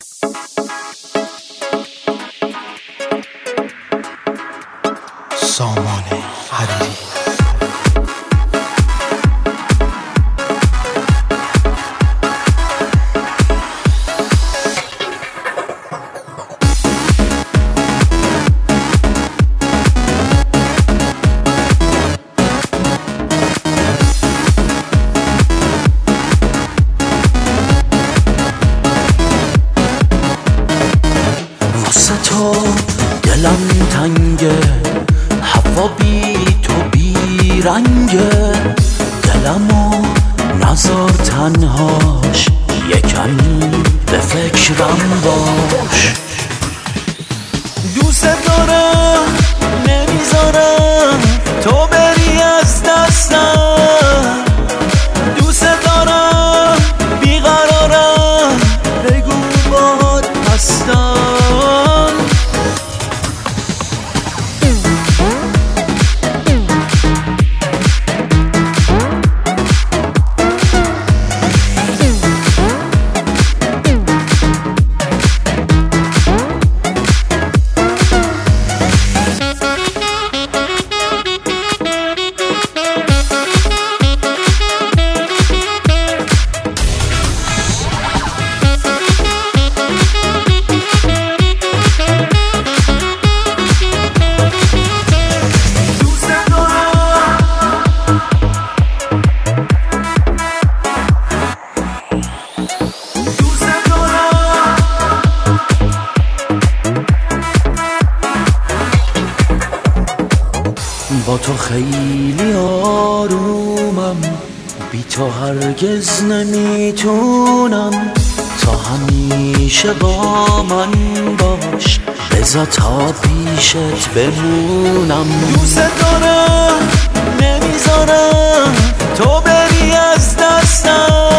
سامان حریری. واسه تو دلم تنگه، هوا بی تو بی رنگه، دلمو نذار تنهاش، یکمی به فکرم باش. دوست دارم نمیذارم تو بری از دستم، دوست دارم بیقرارم بگو باهات هستم. با تو خیلی آرومم، بی تو هرگز نمیتونم، تا همیشه با من باش، بذار تا پیشت بمونم. دوست دارم نمیذارم تو بری از دستم،